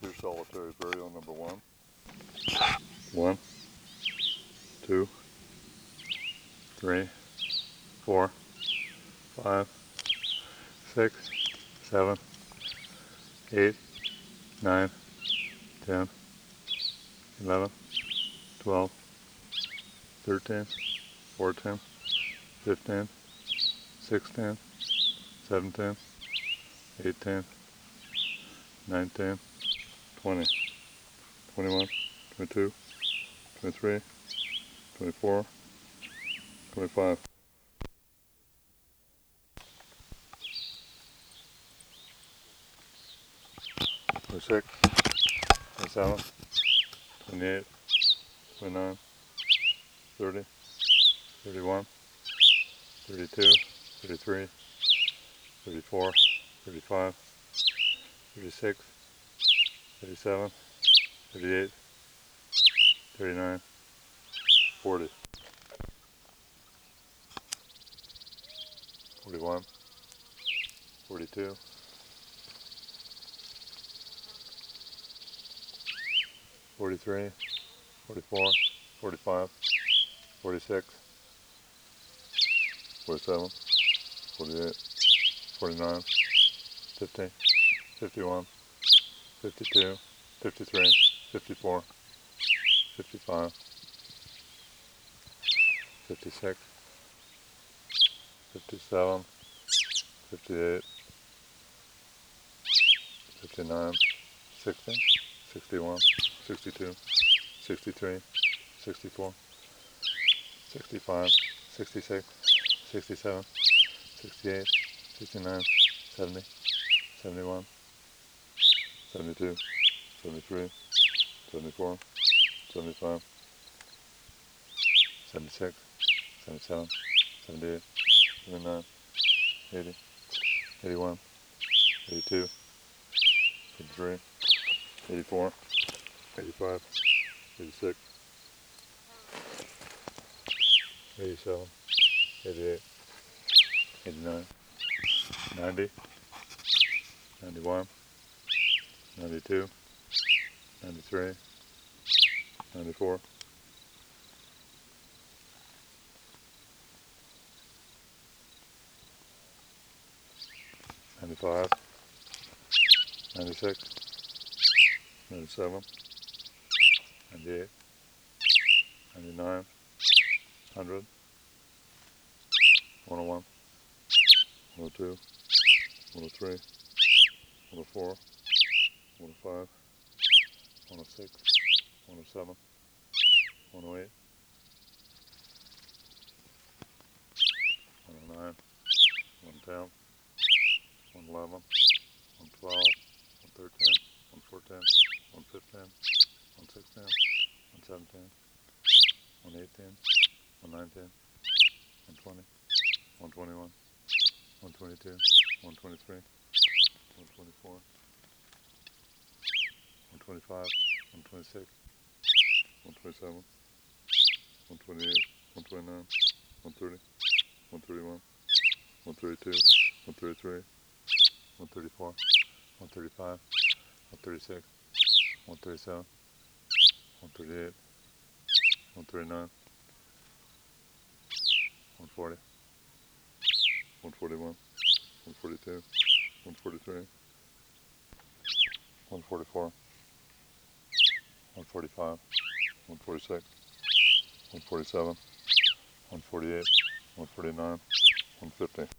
Here's solitary burial number 1. 1, 2, 3, 4, 5, 6, 7, 8, 9, 10, 11, 12, 13, 14, 15, 16, 17, 18, 19, 20, 21, 22, 23, 24, 25. 26, 27, 28, 29, 30, 31, 32, 33, 34, 35, 36, 37, 38, 39, 40, 41, 42, 43, 44, 45, 46, 47, 48, 49, 50, 51, 52, 53, 54, 55, 56, 57, 58, 59, 60, 61, 62, 63, 64, 65, 66, 67, 68, 69, 70, 71, 72, 73, 74, 75, 76, 77, 78, 79, 80, 81, 82, 83, 84, 85, 86, 87, 88, 89, 90, 91, 92, 93, 94, 95, 96, 97, 98, 99, 100, 101, 102, 103, 104, 105, 106, 107, 108, 109, 110, 111, 112, 113, 114, 115, 116, 117, 118, 119, 120, 121, 122, 123, 124, 125, 126, 127, 128, 129, 130, 131, 132, 133, 134, 135, 136, 137, 138, 139, 140, 141, 142, 143, 144, 145, 146, 147, 148, 149, 150.